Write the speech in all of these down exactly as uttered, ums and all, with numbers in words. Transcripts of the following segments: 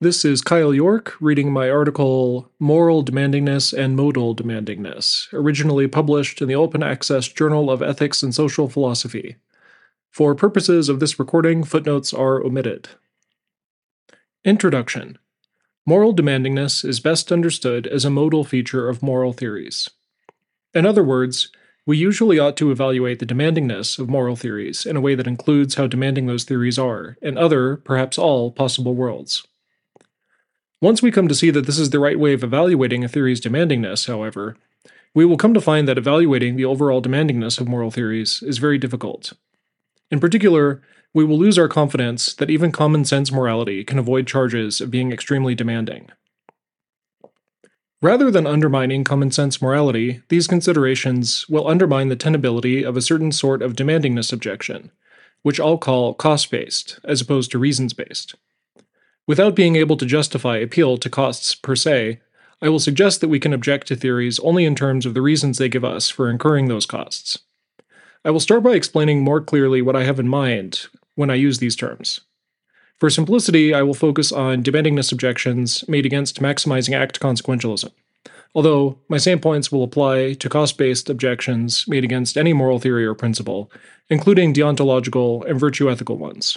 This is Kyle York reading my article Moral Demandingness and Modal Demandingness, originally published in the Open Access Journal of Ethics and Social Philosophy. For purposes of this recording, footnotes are omitted. Introduction. Moral demandingness is best understood as a modal feature of moral theories. In other words, we usually ought to evaluate the demandingness of moral theories in a way that includes how demanding those theories are, in other, perhaps all, possible worlds. Once we come to see that this is the right way of evaluating a theory's demandingness, however, we will come to find that evaluating the overall demandingness of moral theories is very difficult. In particular, we will lose our confidence that even common sense morality can avoid charges of being extremely demanding. Rather than undermining common sense morality, these considerations will undermine the tenability of a certain sort of demandingness objection, which I'll call cost-based, as opposed to reasons-based. Without being able to justify appeal to costs per se, I will suggest that we can object to theories only in terms of the reasons they give us for incurring those costs. I will start by explaining more clearly what I have in mind when I use these terms. For simplicity, I will focus on demandingness objections made against maximizing act consequentialism, although my same points will apply to cost-based objections made against any moral theory or principle, including deontological and virtue ethical ones.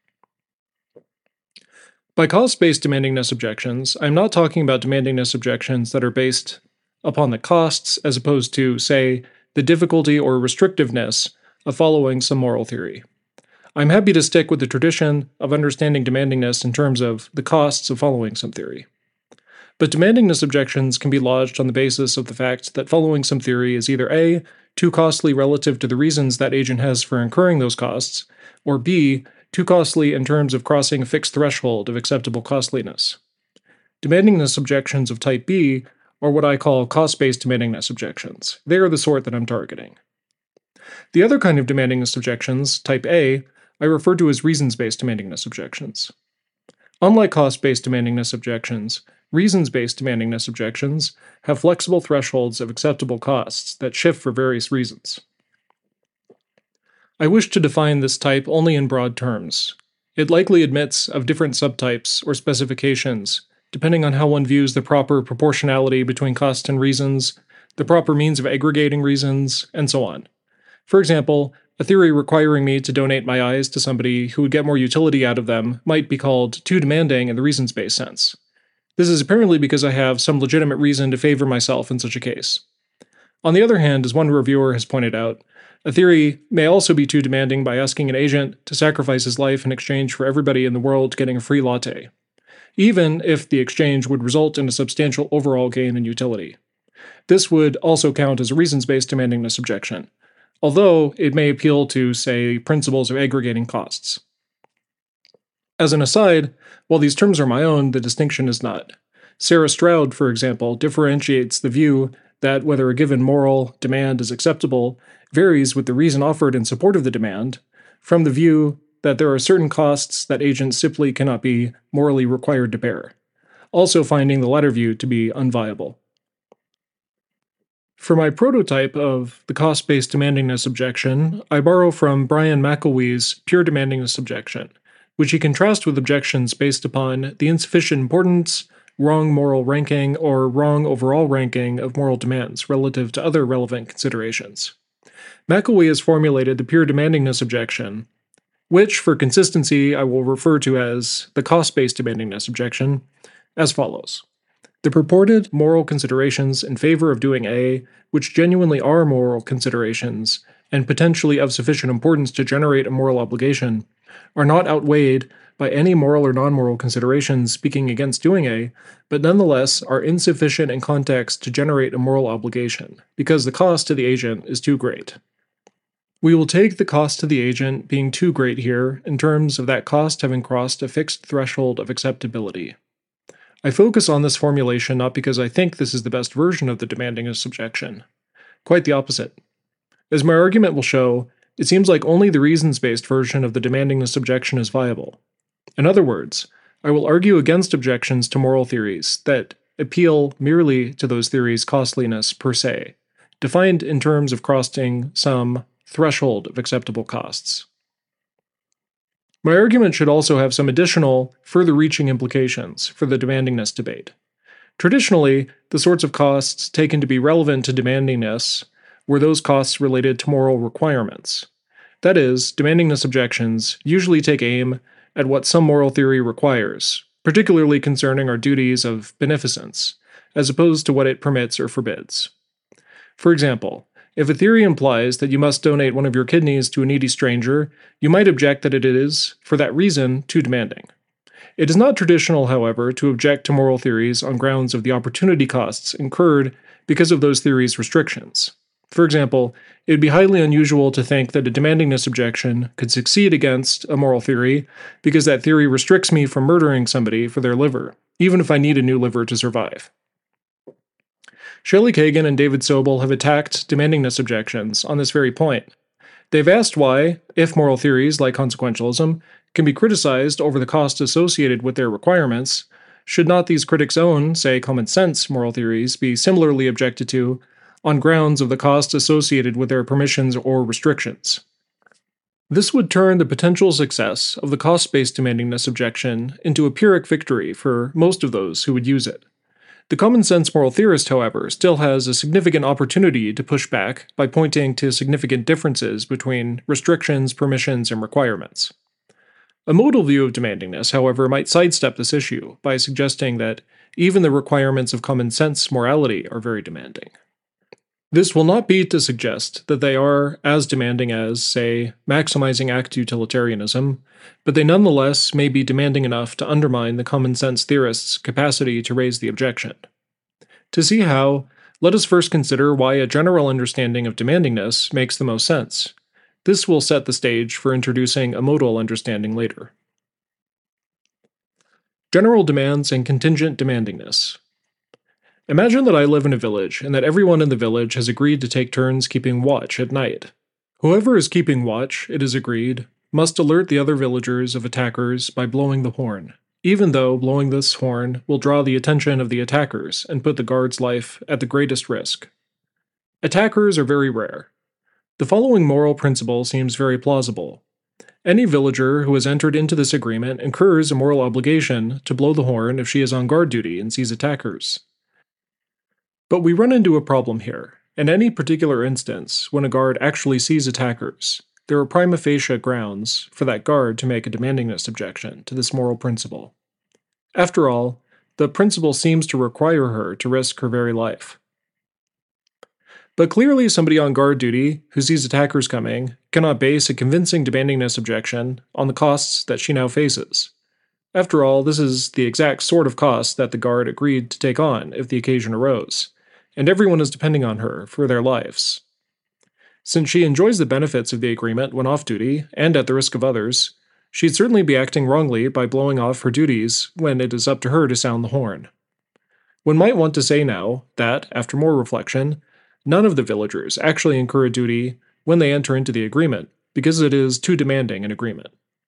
By cost-based demandingness objections, I'm not talking about demandingness objections that are based upon the costs as opposed to, say, the difficulty or restrictiveness of following some moral theory. I'm happy to stick with the tradition of understanding demandingness in terms of the costs of following some theory. But demandingness objections can be lodged on the basis of the fact that following some theory is either A, too costly relative to the reasons that agent has for incurring those costs, or B, too costly in terms of crossing a fixed threshold of acceptable costliness. Demandingness objections of type B are what I call cost-based demandingness objections. They are the sort that I'm targeting. The other kind of demandingness objections, type A, I refer to as reasons-based demandingness objections. Unlike cost-based demandingness objections, reasons-based demandingness objections have flexible thresholds of acceptable costs that shift for various reasons. I wish to define this type only in broad terms. It likely admits of different subtypes or specifications, depending on how one views the proper proportionality between cost and reasons, the proper means of aggregating reasons, and so on. For example, a theory requiring me to donate my eyes to somebody who would get more utility out of them might be called too demanding in the reasons-based sense. This is apparently because I have some legitimate reason to favor myself in such a case. On the other hand, as one reviewer has pointed out, a theory may also be too demanding by asking an agent to sacrifice his life in exchange for everybody in the world getting a free latte, even if the exchange would result in a substantial overall gain in utility. This would also count as a reasons-based demandingness objection, although it may appeal to, say, principles of aggregating costs. As an aside, while these terms are my own, the distinction is not. Sarah Stroud, for example, differentiates the view that whether a given moral demand is acceptable varies with the reason offered in support of the demand, from the view that there are certain costs that agents simply cannot be morally required to bear, also finding the latter view to be unviable. For my prototype of the cost-based demandingness objection, I borrow from Brian McElwee's pure demandingness objection, which he contrasts with objections based upon the insufficient importance, wrong moral ranking, or wrong overall ranking of moral demands relative to other relevant considerations. McElwee has formulated the pure demandingness objection, which, for consistency, I will refer to as the cost-based demandingness objection, as follows. The purported moral considerations in favor of doing A, which genuinely are moral considerations, and potentially of sufficient importance to generate a moral obligation, are not outweighed by any moral or non-moral considerations speaking against doing A, but nonetheless are insufficient in context to generate a moral obligation, because the cost to the agent is too great. We will take the cost to the agent being too great here in terms of that cost having crossed a fixed threshold of acceptability. I focus on this formulation not because I think this is the best version of the demandingness objection. Quite the opposite. As my argument will show, it seems like only the reasons-based version of the demandingness objection is viable. In other words, I will argue against objections to moral theories that appeal merely to those theories' costliness per se, defined in terms of crossing some threshold of acceptable costs. My argument should also have some additional, further reaching implications for the demandingness debate. Traditionally, the sorts of costs taken to be relevant to demandingness were those costs related to moral requirements. That is, demandingness objections usually take aim at what some moral theory requires, particularly concerning our duties of beneficence, as opposed to what it permits or forbids. For example, if a theory implies that you must donate one of your kidneys to a needy stranger, you might object that it is, for that reason, too demanding. It is not traditional, however, to object to moral theories on grounds of the opportunity costs incurred because of those theories' restrictions. For example, it would be highly unusual to think that a demandingness objection could succeed against a moral theory because that theory restricts me from murdering somebody for their liver, even if I need a new liver to survive. Shelley Kagan and David Sobel have attacked demandingness objections on this very point. They've asked why, if moral theories like consequentialism can be criticized over the cost associated with their requirements, should not these critics' own, say, common sense moral theories be similarly objected to on grounds of the cost associated with their permissions or restrictions? This would turn the potential success of the cost-based demandingness objection into a Pyrrhic victory for most of those who would use it. The common sense moral theorist, however, still has a significant opportunity to push back by pointing to significant differences between restrictions, permissions, and requirements. A modal view of demandingness, however, might sidestep this issue by suggesting that even the requirements of common sense morality are very demanding. This will not be to suggest that they are as demanding as, say, maximizing act utilitarianism, but they nonetheless may be demanding enough to undermine the common sense theorist's capacity to raise the objection. To see how, let us first consider why a general understanding of demandingness makes the most sense. This will set the stage for introducing a modal understanding later. General demands and contingent demandingness. Imagine that I live in a village and that everyone in the village has agreed to take turns keeping watch at night. Whoever is keeping watch, it is agreed, must alert the other villagers of attackers by blowing the horn, even though blowing this horn will draw the attention of the attackers and put the guard's life at the greatest risk. Attackers are very rare. The following moral principle seems very plausible. Any villager who has entered into this agreement incurs a moral obligation to blow the horn if she is on guard duty and sees attackers. But we run into a problem here. In any particular instance, when a guard actually sees attackers, there are prima facie grounds for that guard to make a demandingness objection to this moral principle. After all, the principle seems to require her to risk her very life. But clearly somebody on guard duty who sees attackers coming cannot base a convincing demandingness objection on the costs that she now faces. After all, this is the exact sort of cost that the guard agreed to take on if the occasion arose, and everyone is depending on her for their lives. Since she enjoys the benefits of the agreement when off duty, and at the risk of others, she'd certainly be acting wrongly by blowing off her duties when it is up to her to sound the horn. One might want to say now that, after more reflection, none of the villagers actually incur a duty when they enter into the agreement, because it is too demanding an agreement.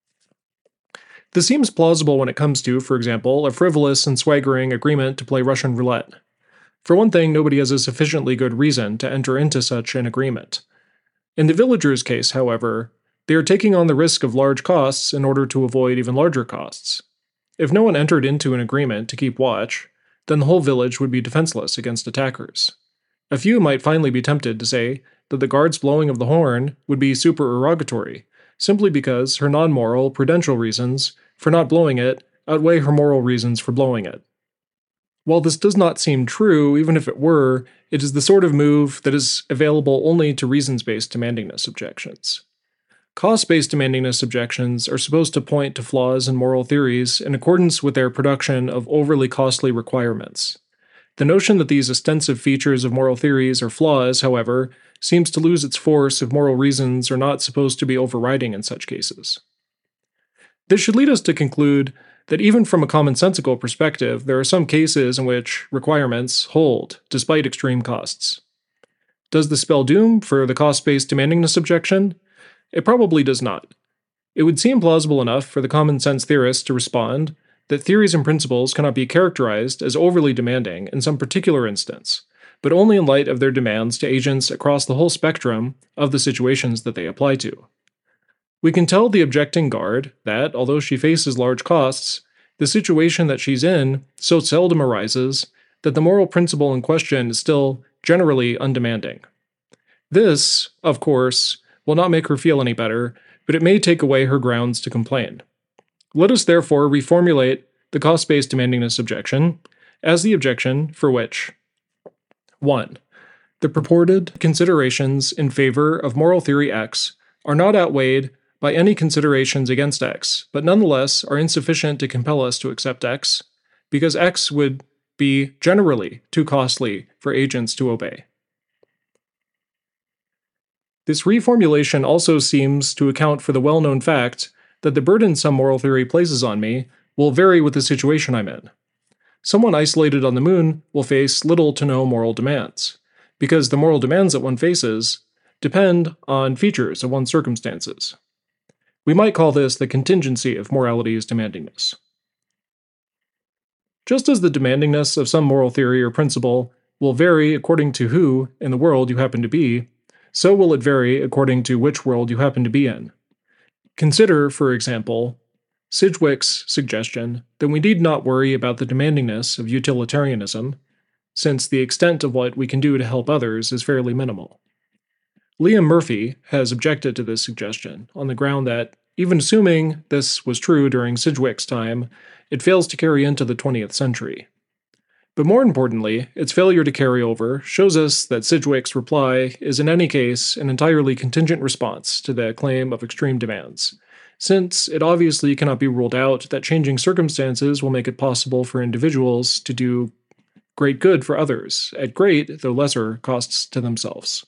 This seems plausible when it comes to, for example, a frivolous and swaggering agreement to play Russian roulette. For one thing, nobody has a sufficiently good reason to enter into such an agreement. In the villagers' case, however, they are taking on the risk of large costs in order to avoid even larger costs. If no one entered into an agreement to keep watch, then the whole village would be defenseless against attackers. A few might finally be tempted to say that the guard's blowing of the horn would be supererogatory, simply because her non-moral, prudential reasons for not blowing it outweigh her moral reasons for blowing it. While this does not seem true, even if it were, it is the sort of move that is available only to reasons-based demandingness objections. Cost-based demandingness objections are supposed to point to flaws in moral theories in accordance with their production of overly costly requirements. The notion that these ostensive features of moral theories are flaws, however, seems to lose its force if moral reasons are not supposed to be overriding in such cases. This should lead us to conclude that even from a commonsensical perspective, there are some cases in which requirements hold, despite extreme costs. Does this spell doom for the cost-based demandingness objection? It probably does not. It would seem plausible enough for the common sense theorist to respond that theories and principles cannot be characterized as overly demanding in some particular instance, but only in light of their demands to agents across the whole spectrum of the situations that they apply to. We can tell the objecting guard that, although she faces large costs, the situation that she's in so seldom arises that the moral principle in question is still generally undemanding. This, of course, will not make her feel any better, but it may take away her grounds to complain. Let us therefore reformulate the cost-based demandingness objection as the objection for which one. The purported considerations in favor of moral theory X are not outweighed by any considerations against X, but nonetheless are insufficient to compel us to accept X, because X would be generally too costly for agents to obey. This reformulation also seems to account for the well-known fact that the burden some moral theory places on me will vary with the situation I'm in. Someone isolated on the moon will face little to no moral demands, because the moral demands that one faces depend on features of one's circumstances. We might call this the contingency of morality's demandingness. Just as the demandingness of some moral theory or principle will vary according to who in the world you happen to be, so will it vary according to which world you happen to be in. Consider, for example, Sidgwick's suggestion that we need not worry about the demandingness of utilitarianism, since the extent of what we can do to help others is fairly minimal. Liam Murphy has objected to this suggestion on the ground that, even assuming this was true during Sidgwick's time, it fails to carry into the twentieth century. But more importantly, its failure to carry over shows us that Sidgwick's reply is in any case an entirely contingent response to the claim of extreme demands, since it obviously cannot be ruled out that changing circumstances will make it possible for individuals to do great good for others, at great, though lesser, costs to themselves.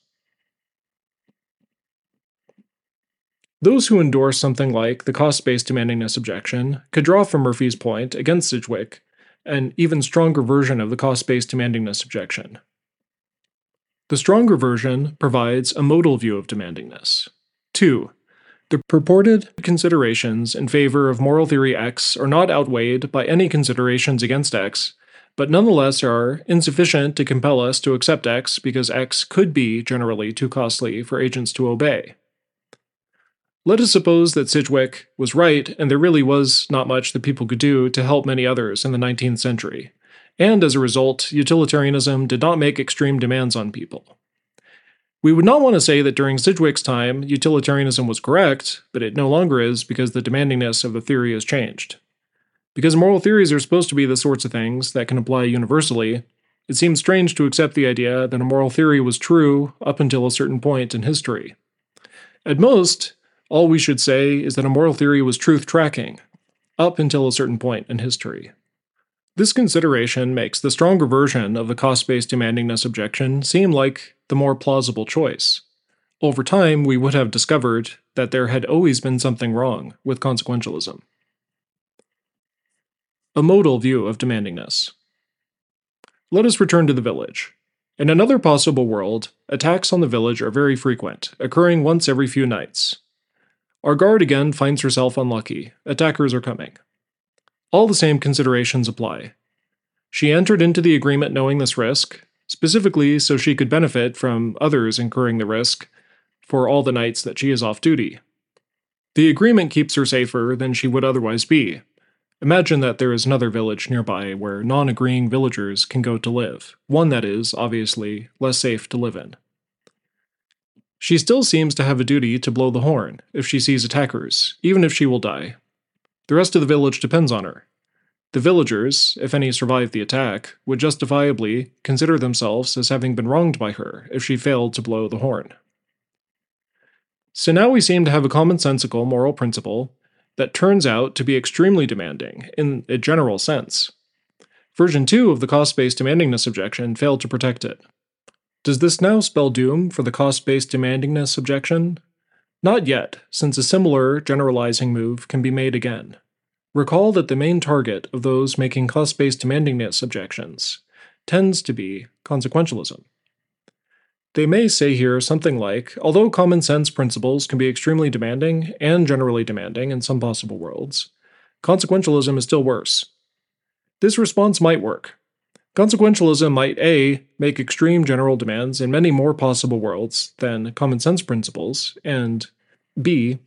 Those who endorse something like the cost-based demandingness objection could draw from Murphy's point against Sidgwick an even stronger version of the cost-based demandingness objection. The stronger version provides a modal view of demandingness. two. The purported considerations in favor of moral theory X are not outweighed by any considerations against X, but nonetheless are insufficient to compel us to accept X because X could be generally too costly for agents to obey. Let us suppose that Sidgwick was right and there really was not much that people could do to help many others in the nineteenth century, and as a result, utilitarianism did not make extreme demands on people. We would not want to say that during Sidgwick's time, utilitarianism was correct, but it no longer is because the demandingness of the theory has changed. Because moral theories are supposed to be the sorts of things that can apply universally, it seems strange to accept the idea that a moral theory was true up until a certain point in history. At most, all we should say is that a moral theory was truth-tracking, up until a certain point in history. This consideration makes the stronger version of the cost-based demandingness objection seem like the more plausible choice. Over time, we would have discovered that there had always been something wrong with consequentialism. A modal view of demandingness. Let us return to the village. In another possible world, attacks on the village are very frequent, occurring once every few nights. Our guard again finds herself unlucky. Attackers are coming. All the same considerations apply. She entered into the agreement knowing this risk, specifically so she could benefit from others incurring the risk for all the nights that she is off duty. The agreement keeps her safer than she would otherwise be. Imagine that there is another village nearby where non-agreeing villagers can go to live, one that is, obviously, less safe to live in. She still seems to have a duty to blow the horn if she sees attackers, even if she will die. The rest of the village depends on her. The villagers, if any survive the attack, would justifiably consider themselves as having been wronged by her if she failed to blow the horn. So now we seem to have a commonsensical moral principle that turns out to be extremely demanding in a general sense. Version two of the cost-based demandingness objection failed to protect it. Does this now spell doom for the cost-based demandingness objection? Not yet, since a similar generalizing move can be made again. Recall that the main target of those making cost-based demandingness objections tends to be consequentialism. They may say here something like, although common sense principles can be extremely demanding and generally demanding in some possible worlds, consequentialism is still worse. This response might work. Consequentialism might A. make extreme general demands in many more possible worlds than common sense principles, and B.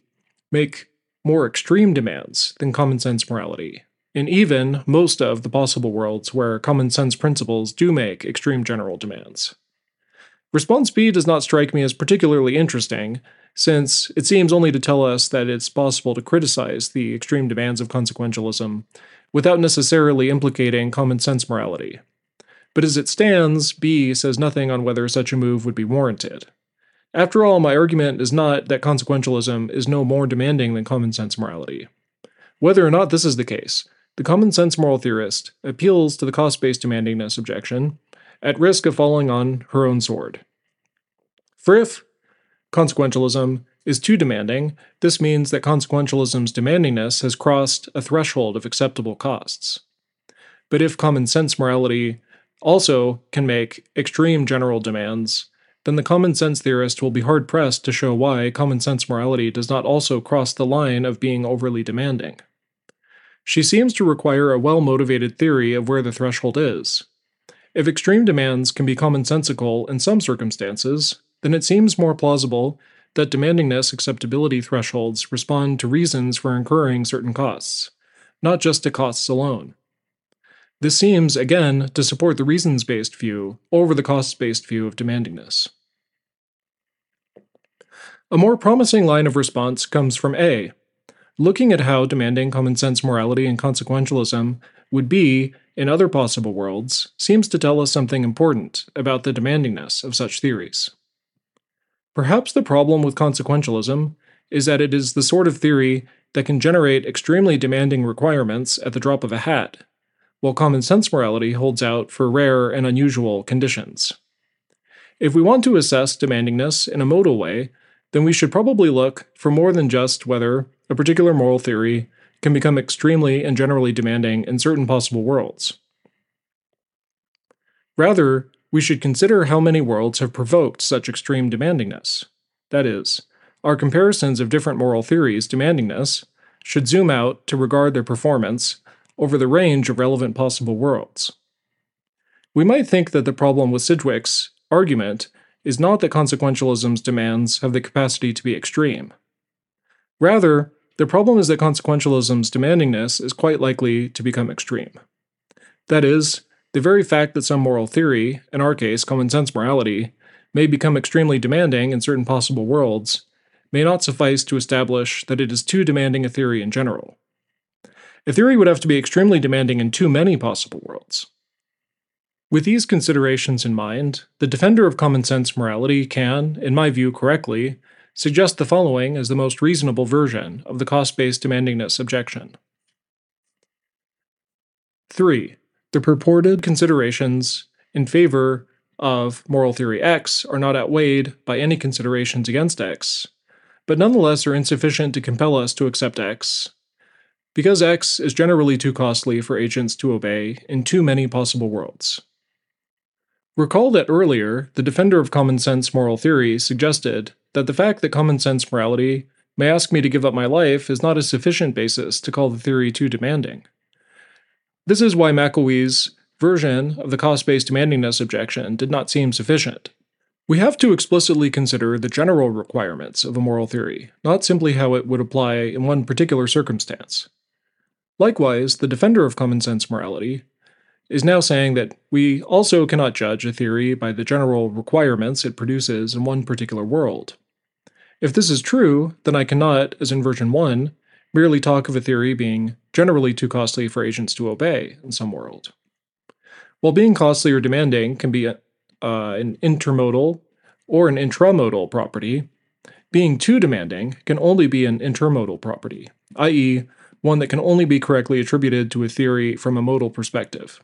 make more extreme demands than common sense morality, in even most of the possible worlds where common sense principles do make extreme general demands. Response B does not strike me as particularly interesting, since it seems only to tell us that it's possible to criticize the extreme demands of consequentialism without necessarily implicating common sense morality. But as it stands, B says nothing on whether such a move would be warranted. After all, my argument is not that consequentialism is no more demanding than common sense morality. Whether or not this is the case, the common sense moral theorist appeals to the cost-based demandingness objection, at risk of falling on her own sword. For if consequentialism is too demanding, this means that consequentialism's demandingness has crossed a threshold of acceptable costs. But if common sense morality also can make extreme general demands, then the common sense theorist will be hard-pressed to show why common sense morality does not also cross the line of being overly demanding. She seems to require a well-motivated theory of where the threshold is. If extreme demands can be commonsensical in some circumstances, then it seems more plausible that demandingness acceptability thresholds respond to reasons for incurring certain costs, not just to costs alone. This seems, again, to support the reasons-based view over the costs-based view of demandingness. A more promising line of response comes from A. Looking at how demanding common sense morality and consequentialism would be in other possible worlds seems to tell us something important about the demandingness of such theories. Perhaps the problem with consequentialism is that it is the sort of theory that can generate extremely demanding requirements at the drop of a hat, while common sense morality holds out for rare and unusual conditions. If we want to assess demandingness in a modal way, then we should probably look for more than just whether a particular moral theory can become extremely and generally demanding in certain possible worlds. Rather, we should consider how many worlds have provoked such extreme demandingness. That is, our comparisons of different moral theories' demandingness should zoom out to regard their performance over the range of relevant possible worlds. We might think that the problem with Sidgwick's argument is not that consequentialism's demands have the capacity to be extreme. Rather, the problem is that consequentialism's demandingness is quite likely to become extreme. That is, the very fact that some moral theory, in our case common sense morality, may become extremely demanding in certain possible worlds may not suffice to establish that it is too demanding a theory in general. A theory would have to be extremely demanding in too many possible worlds. With these considerations in mind, the defender of common sense morality can, in my view correctly, suggest the following as the most reasonable version of the cost-based demandingness objection. three. The purported considerations in favor of moral theory X are not outweighed by any considerations against X, but nonetheless are insufficient to compel us to accept X, because X is generally too costly for agents to obey in too many possible worlds. Recall that earlier, the defender of common sense moral theory suggested that the fact that common sense morality may ask me to give up my life is not a sufficient basis to call the theory too demanding. This is why McElwee's version of the cost-based demandingness objection did not seem sufficient. We have to explicitly consider the general requirements of a moral theory, not simply how it would apply in one particular circumstance. Likewise, the defender of common sense morality is now saying that we also cannot judge a theory by the general requirements it produces in one particular world. If this is true, then I cannot, as in version one, merely talk of a theory being generally too costly for agents to obey in some world. While being costly or demanding can be a, uh, an intermodal or an intramodal property, being too demanding can only be an intermodal property, that is, one that can only be correctly attributed to a theory from a modal perspective.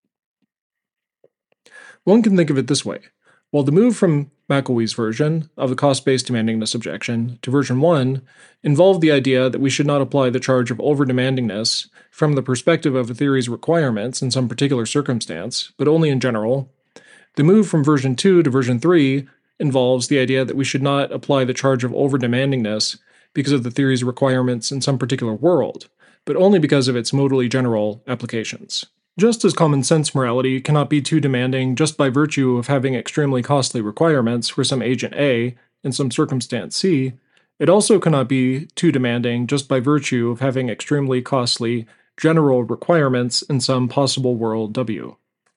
One can think of it this way. While the move from McElwee's version of the cost-based demandingness objection to version one involved the idea that we should not apply the charge of over-demandingness from the perspective of a theory's requirements in some particular circumstance, but only in general, the move from version two to version three involves the idea that we should not apply the charge of over-demandingness because of the theory's requirements in some particular world, but only because of its modally general applications. Just as common sense morality cannot be too demanding just by virtue of having extremely costly requirements for some agent A in some circumstance C, It also cannot be too demanding just by virtue of having extremely costly general requirements in some possible world W.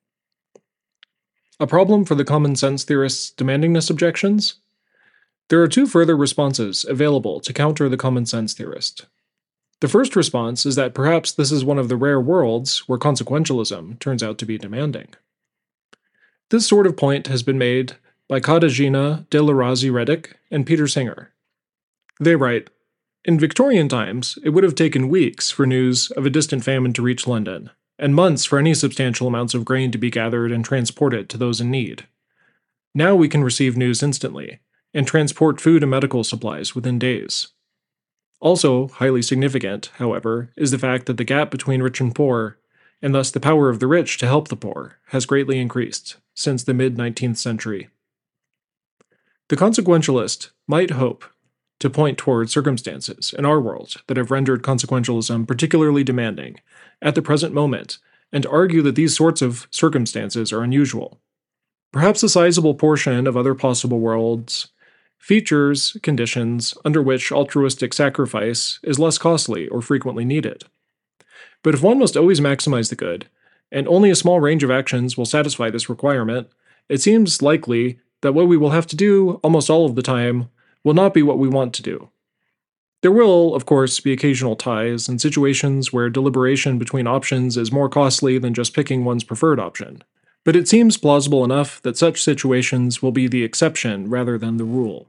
A problem for the common sense theorists' demandingness objections? There are two further responses available to counter the common sense theorist. The first response is that perhaps this is one of the rare worlds where consequentialism turns out to be demanding. This sort of point has been made by Katarzyna de la Razy-Reddick and Peter Singer. They write, "In Victorian times, it would have taken weeks for news of a distant famine to reach London, and months for any substantial amounts of grain to be gathered and transported to those in need. Now we can receive news instantly, and transport food and medical supplies within days." Also, highly significant, however, is the fact that the gap between rich and poor, and thus the power of the rich to help the poor, has greatly increased since the mid-nineteenth century. The consequentialist might hope to point toward circumstances in our world that have rendered consequentialism particularly demanding at the present moment, and argue that these sorts of circumstances are unusual. Perhaps a sizable portion of other possible worlds features conditions under which altruistic sacrifice is less costly or frequently needed. But if one must always maximize the good, and only a small range of actions will satisfy this requirement, it seems likely that what we will have to do almost all of the time will not be what we want to do. There will, of course, be occasional ties and situations where deliberation between options is more costly than just picking one's preferred option, but it seems plausible enough that such situations will be the exception rather than the rule.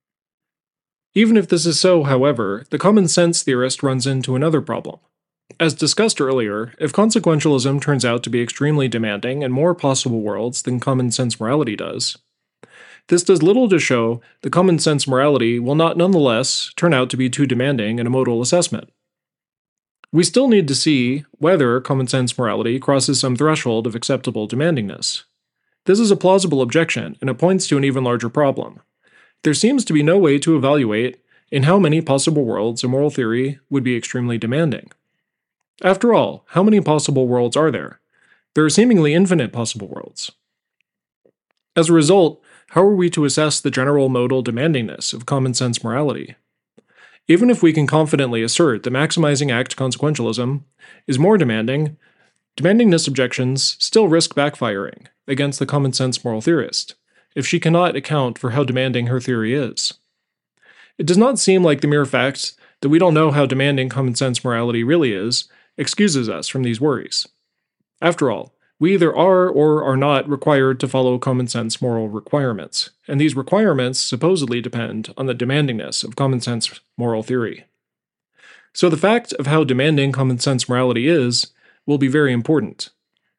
Even if this is so, however, the common sense theorist runs into another problem. As discussed earlier, if consequentialism turns out to be extremely demanding in more possible worlds than common sense morality does, this does little to show that common sense morality will not nonetheless turn out to be too demanding in a modal assessment. We still need to see whether common sense morality crosses some threshold of acceptable demandingness. This is a plausible objection, and it points to an even larger problem. There seems to be no way to evaluate in how many possible worlds a moral theory would be extremely demanding. After all, how many possible worlds are there? There are seemingly infinite possible worlds. As a result, how are we to assess the general modal demandingness of common sense morality? Even if we can confidently assert that maximizing act consequentialism is more demanding, demandingness objections still risk backfiring against the common sense moral theorist if she cannot account for how demanding her theory is. It does not seem like the mere fact that we don't know how demanding common sense morality really is excuses us from these worries. After all, we either are or are not required to follow common sense moral requirements, and these requirements supposedly depend on the demandingness of common sense moral theory. So the fact of how demanding common sense morality is will be very important.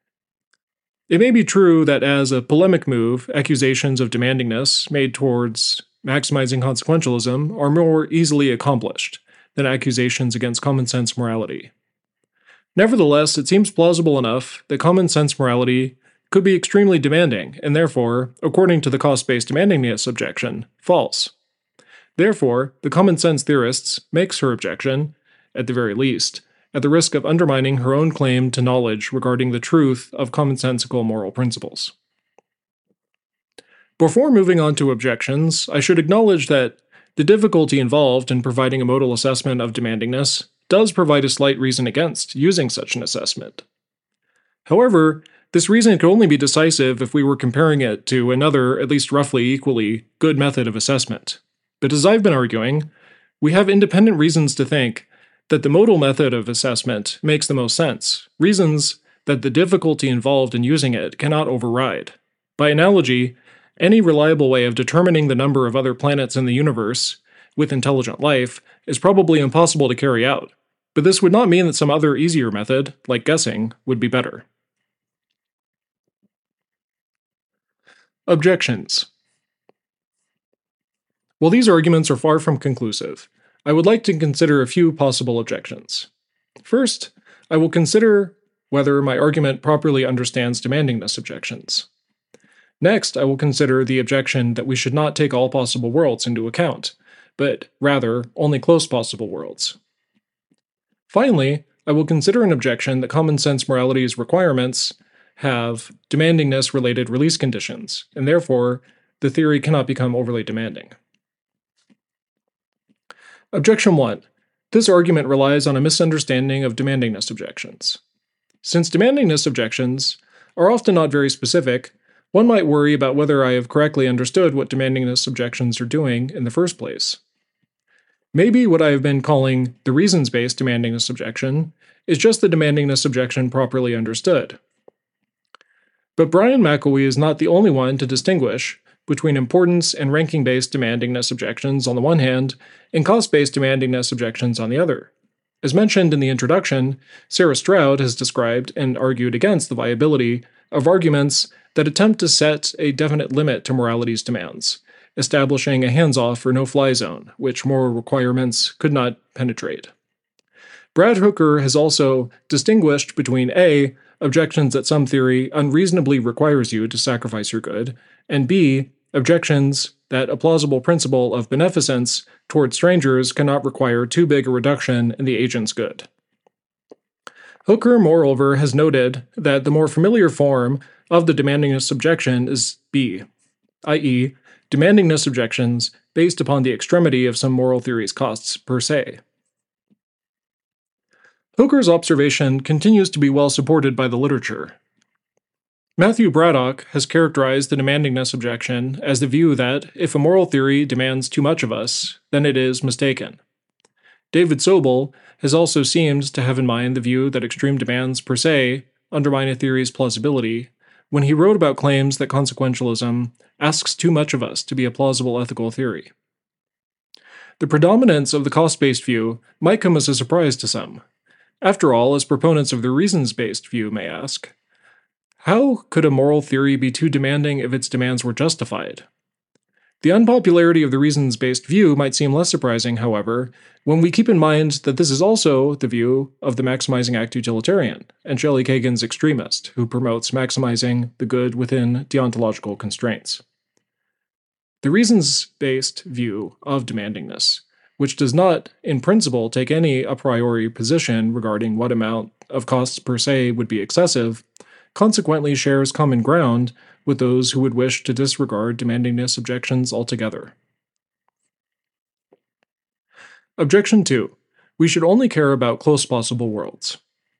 It may be true that as a polemic move, accusations of demandingness made towards maximizing consequentialism are more easily accomplished than accusations against common sense morality. Nevertheless, it seems plausible enough that common sense morality could be extremely demanding, and therefore, according to the cost-based demandingness objection, false. Therefore, the common sense theorists makes her objection, at the very least, at the risk of undermining her own claim to knowledge regarding the truth of commonsensical moral principles. Before moving on to objections, I should acknowledge that the difficulty involved in providing a modal assessment of demandingness does provide a slight reason against using such an assessment. However, this reason could only be decisive if we were comparing it to another, at least roughly equally, good method of assessment. But as I've been arguing, we have independent reasons to think that the modal method of assessment makes the most sense, reasons that the difficulty involved in using it cannot override. By analogy, any reliable way of determining the number of other planets in the universe with intelligent life is probably impossible to carry out, but this would not mean that some other easier method, like guessing, would be better. Objections. While these arguments are far from conclusive, I would like to consider a few possible objections. First, I will consider whether my argument properly understands demandingness objections. Next, I will consider the objection that we should not take all possible worlds into account, but rather only close possible worlds. Finally, I will consider an objection that common sense morality's requirements have demandingness-related release conditions, and therefore the theory cannot become overly demanding. Objection one. This argument relies on a misunderstanding of demandingness objections. Since demandingness objections are often not very specific, one might worry about whether I have correctly understood what demandingness objections are doing in the first place. Maybe what I have been calling the reasons-based demandingness objection is just the demandingness objection properly understood. But Brian McElwee is not the only one to distinguish between importance and ranking-based demandingness objections on the one hand, and cost-based demandingness objections on the other. As mentioned in the introduction, Sarah Stroud has described and argued against the viability of arguments that attempt to set a definite limit to morality's demands, establishing a hands-off or no-fly zone, which moral requirements could not penetrate. Brad Hooker has also distinguished between A, objections that some theory unreasonably requires you to sacrifice your good, and B, objections that a plausible principle of beneficence toward strangers cannot require too big a reduction in the agent's good. Hooker, moreover, has noted that the more familiar form of the demandingness objection is B, that is, demandingness objections based upon the extremity of some moral theory's costs per se. Hooker's observation continues to be well supported by the literature. Matthew Braddock has characterized the demandingness objection as the view that if a moral theory demands too much of us, then it is mistaken. David Sobel has also seemed to have in mind the view that extreme demands per se undermine a theory's plausibility when he wrote about claims that consequentialism asks too much of us to be a plausible ethical theory. The predominance of the cost-based view might come as a surprise to some. After all, as proponents of the reasons-based view may ask, how could a moral theory be too demanding if its demands were justified? The unpopularity of the reasons-based view might seem less surprising, however, when we keep in mind that this is also the view of the maximizing act utilitarian and Shelley Kagan's extremist, who promotes maximizing the good within deontological constraints. The reasons-based view of demandingness, which does not, in principle, take any a priori position regarding what amount of costs per se would be excessive, consequently shares common ground with those who would wish to disregard demandingness objections altogether. Objection two. We should only care about close possible worlds.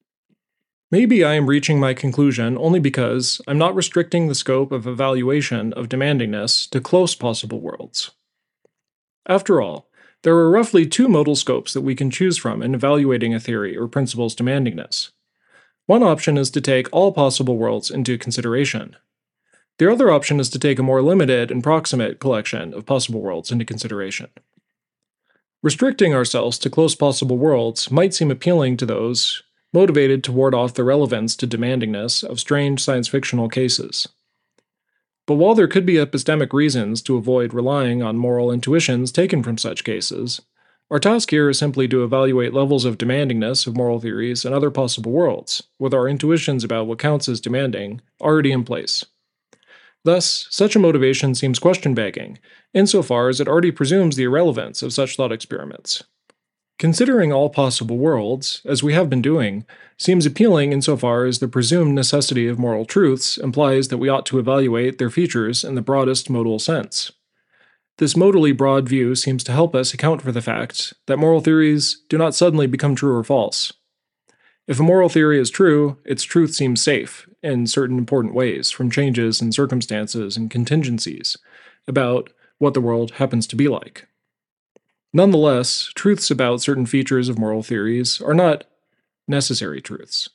Maybe I am reaching my conclusion only because I'm not restricting the scope of evaluation of demandingness to close possible worlds. After all, there are roughly two modal scopes that we can choose from in evaluating a theory or principle's demandingness. One option is to take all possible worlds into consideration. The other option is to take a more limited and proximate collection of possible worlds into consideration. Restricting ourselves to close possible worlds might seem appealing to those motivated to ward off the relevance to demandingness of strange science-fictional cases. But while there could be epistemic reasons to avoid relying on moral intuitions taken from such cases, our task here is simply to evaluate levels of demandingness of moral theories and other possible worlds, with our intuitions about what counts as demanding already in place. Thus, such a motivation seems question-begging, insofar as it already presumes the irrelevance of such thought experiments. Considering all possible worlds, as we have been doing, seems appealing insofar as the presumed necessity of moral truths implies that we ought to evaluate their features in the broadest modal sense. This modally broad view seems to help us account for the fact that moral theories do not suddenly become true or false. If a moral theory is true, its truth seems safe in certain important ways from changes in circumstances and contingencies about what the world happens to be like. Nonetheless, truths about certain features of moral theories are not necessary truths.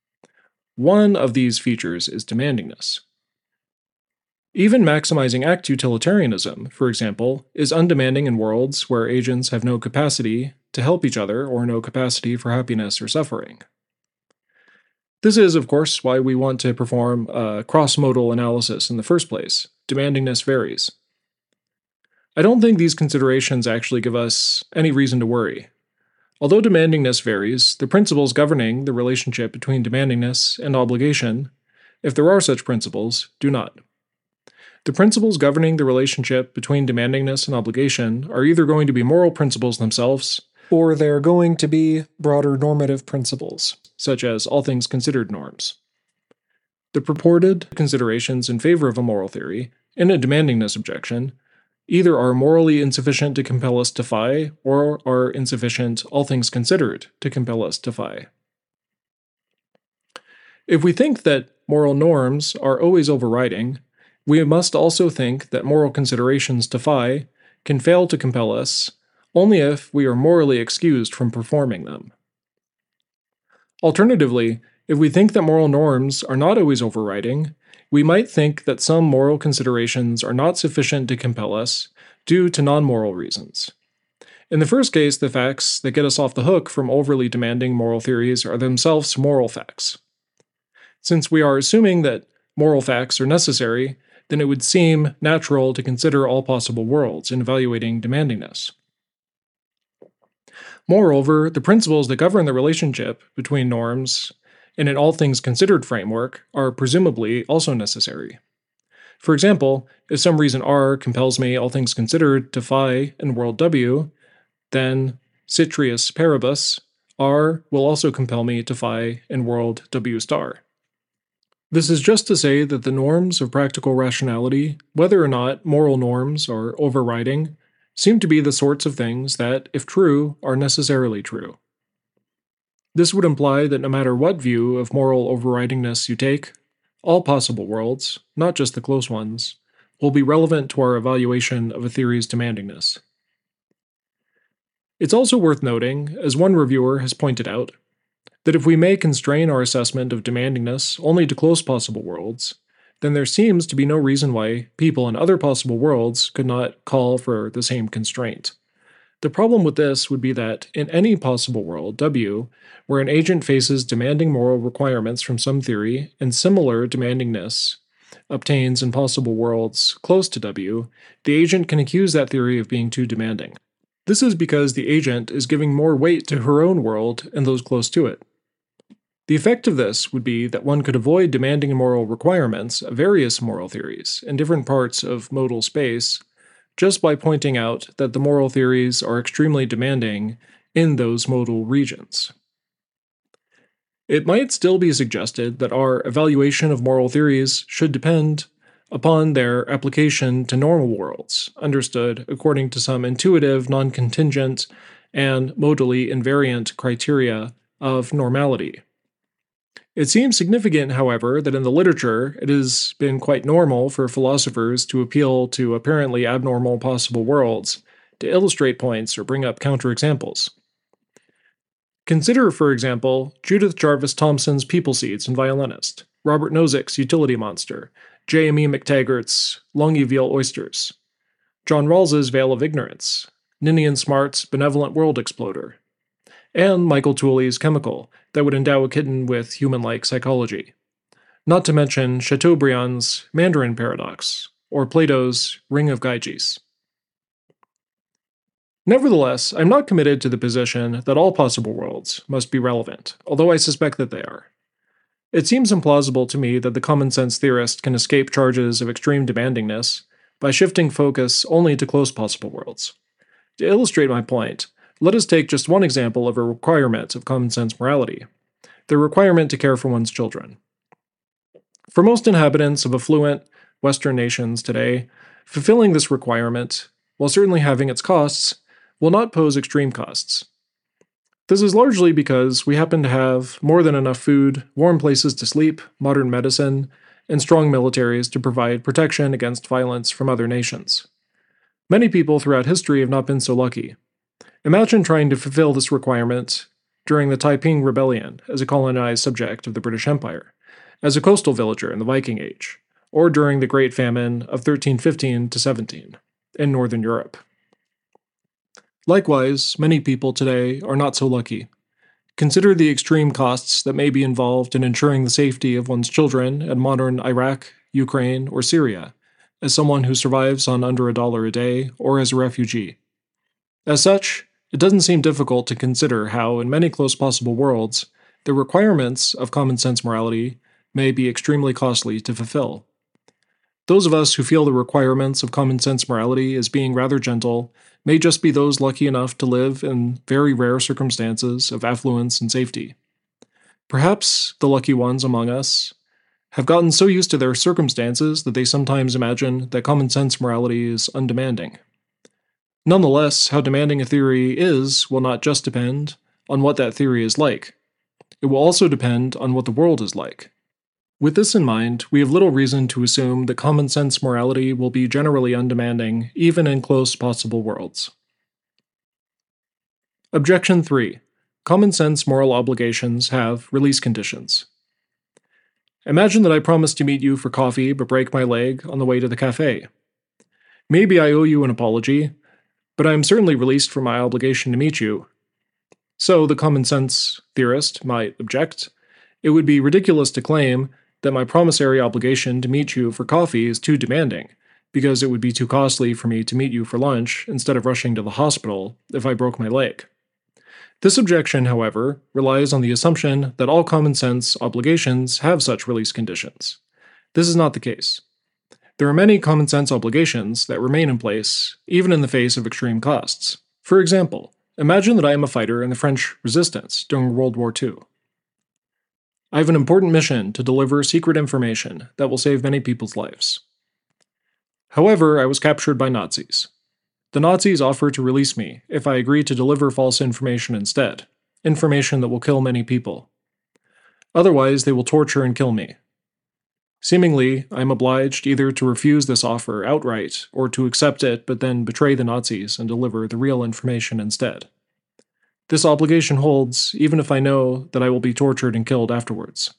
One of these features is demandingness. Even maximizing act utilitarianism, for example, is undemanding in worlds where agents have no capacity to help each other or no capacity for happiness or suffering. This is, of course, why we want to perform a cross-modal analysis in the first place. Demandingness varies. I don't think these considerations actually give us any reason to worry. Although demandingness varies, the principles governing the relationship between demandingness and obligation, if there are such principles, do not. The principles governing the relationship between demandingness and obligation are either going to be moral principles themselves, or they're going to be broader normative principles, such as all things considered norms. The purported considerations in favor of a moral theory, in a demandingness objection, either are morally insufficient to compel us to defy, or are insufficient, all things considered, to compel us to defy. If we think that moral norms are always overriding, we must also think that moral considerations to defy can fail to compel us only if we are morally excused from performing them. Alternatively, if we think that moral norms are not always overriding, we might think that some moral considerations are not sufficient to compel us due to non-moral reasons. In the first case, the facts that get us off the hook from overly demanding moral theories are themselves moral facts. Since we are assuming that moral facts are necessary, then it would seem natural to consider all possible worlds in evaluating demandingness. Moreover, the principles that govern the relationship between norms and an all things considered framework are presumably also necessary. For example, if some reason R compels me, all things considered, to phi in world W, then ceteris paribus, R will also compel me to phi in world W star. This is just to say that the norms of practical rationality, whether or not moral norms are overriding, seem to be the sorts of things that, if true, are necessarily true. This would imply that no matter what view of moral overridingness you take, all possible worlds, not just the close ones, will be relevant to our evaluation of a theory's demandingness. It's also worth noting, as one reviewer has pointed out, that if we may constrain our assessment of demandingness only to close possible worlds, then there seems to be no reason why people in other possible worlds could not call for the same constraint. The problem with this would be that in any possible world, W, where an agent faces demanding moral requirements from some theory and similar demandingness obtains in possible worlds close to W, the agent can accuse that theory of being too demanding. This is because the agent is giving more weight to her own world and those close to it. The effect of this would be that one could avoid demanding moral requirements of various moral theories in different parts of modal space just by pointing out that the moral theories are extremely demanding in those modal regions. It might still be suggested that our evaluation of moral theories should depend upon their application to normal worlds, understood according to some intuitive, non-contingent, and modally invariant criteria of normality. It seems significant, however, that in the literature it has been quite normal for philosophers to appeal to apparently abnormal possible worlds to illustrate points or bring up counterexamples. Consider, for example, Judith Jarvis Thomson's People Seeds and Violinist, Robert Nozick's Utility Monster, J M E McTaggart's Longueuil Oysters, John Rawls's Veil of Ignorance, Ninian Smart's Benevolent World Exploder, and Michael Tooley's Chemical that would endow a kitten with human-like psychology. Not to mention Chateaubriand's Mandarin Paradox, or Plato's Ring of Gyges. Nevertheless, I'm not committed to the position that all possible worlds must be relevant, although I suspect that they are. It seems implausible to me that the common-sense theorist can escape charges of extreme demandingness by shifting focus only to close possible worlds. To illustrate my point, let us take just one example of a requirement of common-sense morality, the requirement to care for one's children. For most inhabitants of affluent Western nations today, fulfilling this requirement, while certainly having its costs, will not pose extreme costs. This is largely because we happen to have more than enough food, warm places to sleep, modern medicine, and strong militaries to provide protection against violence from other nations. Many people throughout history have not been so lucky. Imagine trying to fulfill this requirement during the Taiping Rebellion as a colonized subject of the British Empire, as a coastal villager in the Viking Age, or during the Great Famine of thirteen fifteen to seventeen in Northern Europe. Likewise, many people today are not so lucky. Consider the extreme costs that may be involved in ensuring the safety of one's children in modern Iraq, Ukraine, or Syria, as someone who survives on under a dollar a day, or as a refugee. As such, it doesn't seem difficult to consider how, in many close possible worlds, the requirements of common sense morality may be extremely costly to fulfill. Those of us who feel the requirements of common sense morality as being rather gentle may just be those lucky enough to live in very rare circumstances of affluence and safety. Perhaps the lucky ones among us have gotten so used to their circumstances that they sometimes imagine that common sense morality is undemanding. Nonetheless, how demanding a theory is will not just depend on what that theory is like. It will also depend on what the world is like. With this in mind, we have little reason to assume that common sense morality will be generally undemanding, even in close possible worlds. Objection three. Common sense moral obligations have release conditions. Imagine that I promise to meet you for coffee but break my leg on the way to the cafe. Maybe I owe you an apology, but I am certainly released from my obligation to meet you. So the common sense theorist might object. It would be ridiculous to claim that my promissory obligation to meet you for coffee is too demanding, because it would be too costly for me to meet you for lunch instead of rushing to the hospital if I broke my leg. This objection, however, relies on the assumption that all common sense obligations have such release conditions. This is not the case. There are many common sense obligations that remain in place, even in the face of extreme costs. For example, imagine that I am a fighter in the French resistance during World War Two. I have an important mission to deliver secret information that will save many people's lives. However, I was captured by Nazis. The Nazis offer to release me if I agree to deliver false information instead, information that will kill many people. Otherwise, they will torture and kill me. Seemingly, I am obliged either to refuse this offer outright or to accept it but then betray the Nazis and deliver the real information instead. This obligation holds even if I know that I will be tortured and killed afterwards.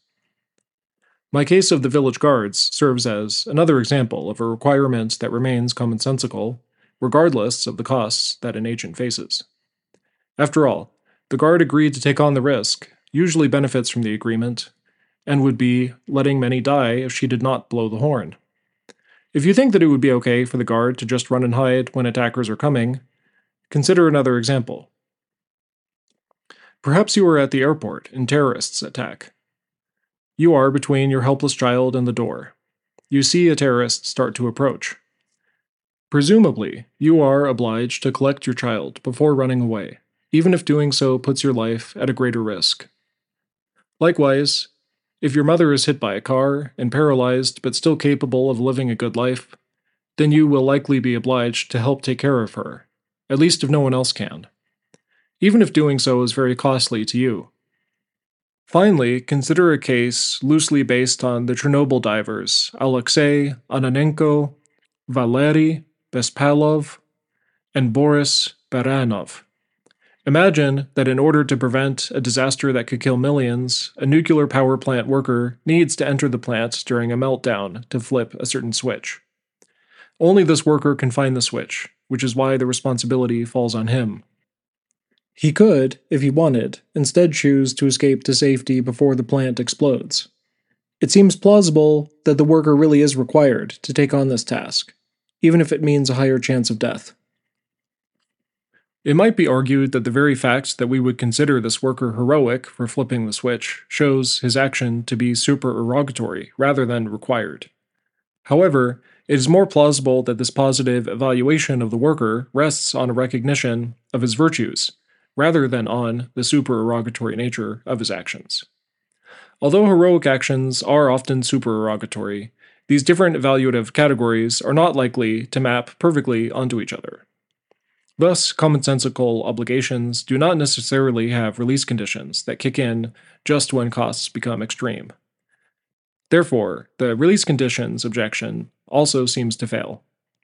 My case of the village guards serves as another example of a requirement that remains commonsensical, regardless of the costs that an agent faces. After all, the guard agreed to take on the risk, usually benefits from the agreement, and would be letting many die if she did not blow the horn. If you think that it would be okay for the guard to just run and hide when attackers are coming, consider another example. Perhaps you are at the airport and terrorists attack. You are between your helpless child and the door. You see a terrorist start to approach. Presumably, you are obliged to collect your child before running away, even if doing so puts your life at a greater risk. Likewise, if your mother is hit by a car and paralyzed but still capable of living a good life, then you will likely be obliged to help take care of her, at least if no one else can, even if doing so is very costly to you. Finally, consider a case loosely based on the Chernobyl divers Alexei Ananenko, Valery Bespalov, and Boris Baranov. Imagine that in order to prevent a disaster that could kill millions, a nuclear power plant worker needs to enter the plant during a meltdown to flip a certain switch. Only this worker can find the switch, which is why the responsibility falls on him. He could, if he wanted, instead choose to escape to safety before the plant explodes. It seems plausible that the worker really is required to take on this task, even if it means a higher chance of death. It might be argued that the very fact that we would consider this worker heroic for flipping the switch shows his action to be supererogatory rather than required. However, it is more plausible that this positive evaluation of the worker rests on a recognition of his virtues, rather than on the supererogatory nature of his actions. Although heroic actions are often supererogatory, these different evaluative categories are not likely to map perfectly onto each other. Thus, commonsensical obligations do not necessarily have release conditions that kick in just when costs become extreme. Therefore, the release conditions objection also seems to fail.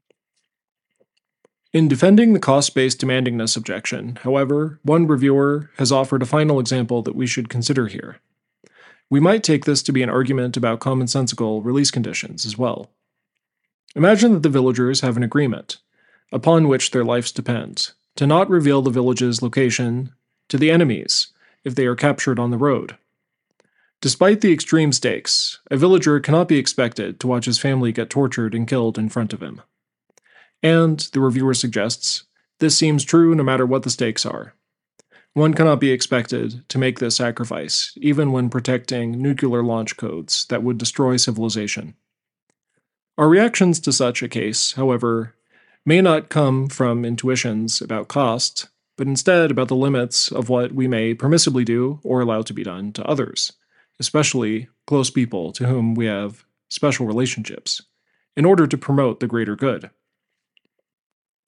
In defending the cost-based demandingness objection, however, one reviewer has offered a final example that we should consider here. We might take this to be an argument about commonsensical release conditions as well. Imagine that the villagers have an agreement, upon which their lives depend, to not reveal the village's location to the enemies if they are captured on the road. Despite the extreme stakes, a villager cannot be expected to watch his family get tortured and killed in front of him. And, the reviewer suggests, this seems true no matter what the stakes are. One cannot be expected to make this sacrifice, even when protecting nuclear launch codes that would destroy civilization. Our reactions to such a case, however, may not come from intuitions about cost, but instead about the limits of what we may permissibly do or allow to be done to others, especially close people to whom we have special relationships, in order to promote the greater good.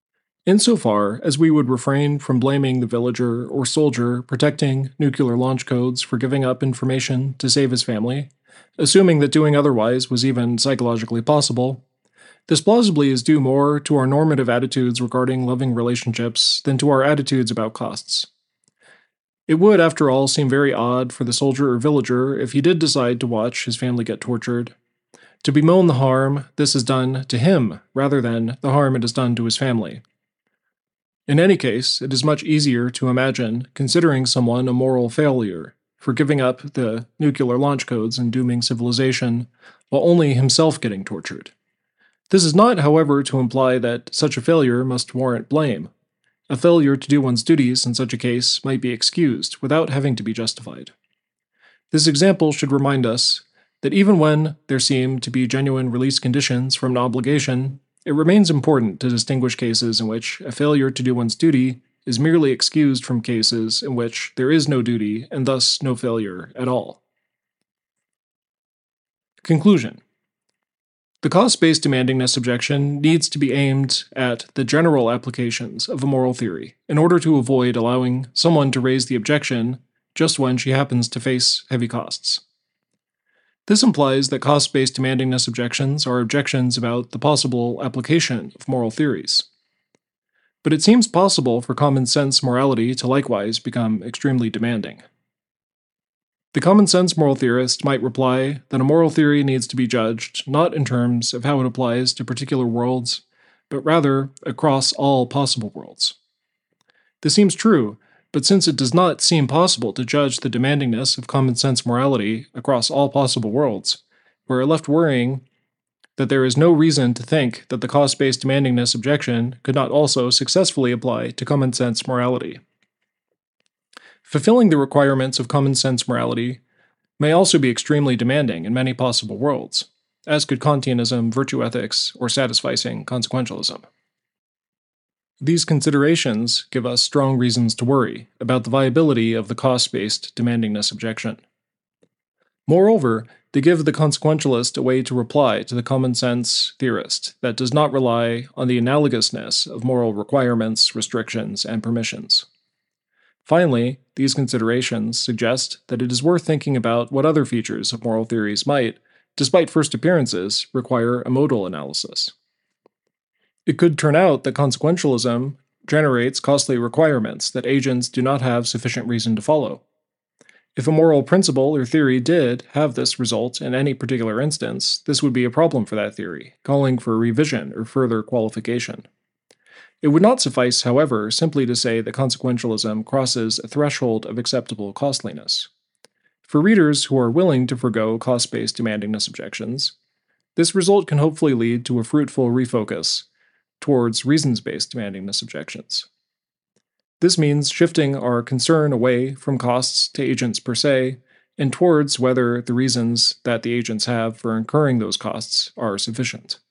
Insofar as we would refrain from blaming the villager or soldier protecting nuclear launch codes for giving up information to save his family, assuming that doing otherwise was even psychologically possible, this plausibly is due more to our normative attitudes regarding loving relationships than to our attitudes about costs. It would, after all, seem very odd for the soldier or villager if he did decide to watch his family get tortured. To bemoan the harm this has done to him rather than the harm it has done to his family. In any case, it is much easier to imagine considering someone a moral failure for giving up the nuclear launch codes and dooming civilization while only himself getting tortured. This is not, however, to imply that such a failure must warrant blame. A failure to do one's duties in such a case might be excused without having to be justified. This example should remind us that even when there seem to be genuine release conditions from an obligation, it remains important to distinguish cases in which a failure to do one's duty is merely excused from cases in which there is no duty and thus no failure at all. Conclusion. The cost-based demandingness objection needs to be aimed at the general applications of a moral theory in order to avoid allowing someone to raise the objection just when she happens to face heavy costs. This implies that cost-based demandingness objections are objections about the possible application of moral theories. But it seems possible for common sense morality to likewise become extremely demanding. The common sense moral theorist might reply that a moral theory needs to be judged not in terms of how it applies to particular worlds, but rather across all possible worlds. This seems true, but since it does not seem possible to judge the demandingness of common sense morality across all possible worlds, we are left worrying that there is no reason to think that the cost-based demandingness objection could not also successfully apply to common sense morality. Fulfilling the requirements of common sense morality may also be extremely demanding in many possible worlds, as could Kantianism, virtue ethics, or satisficing consequentialism. These considerations give us strong reasons to worry about the viability of the cost-based demandingness objection. Moreover, they give the consequentialist a way to reply to the common sense theorist that does not rely on the analogousness of moral requirements, restrictions, and permissions. Finally, these considerations suggest that it is worth thinking about what other features of moral theories might, despite first appearances, require a modal analysis. It could turn out that consequentialism generates costly requirements that agents do not have sufficient reason to follow. If a moral principle or theory did have this result in any particular instance, this would be a problem for that theory, calling for revision or further qualification. It would not suffice, however, simply to say that consequentialism crosses a threshold of acceptable costliness. For readers who are willing to forego cost-based demandingness objections, this result can hopefully lead to a fruitful refocus towards reasons-based demandingness objections. This means shifting our concern away from costs to agents per se, and towards whether the reasons that the agents have for incurring those costs are sufficient.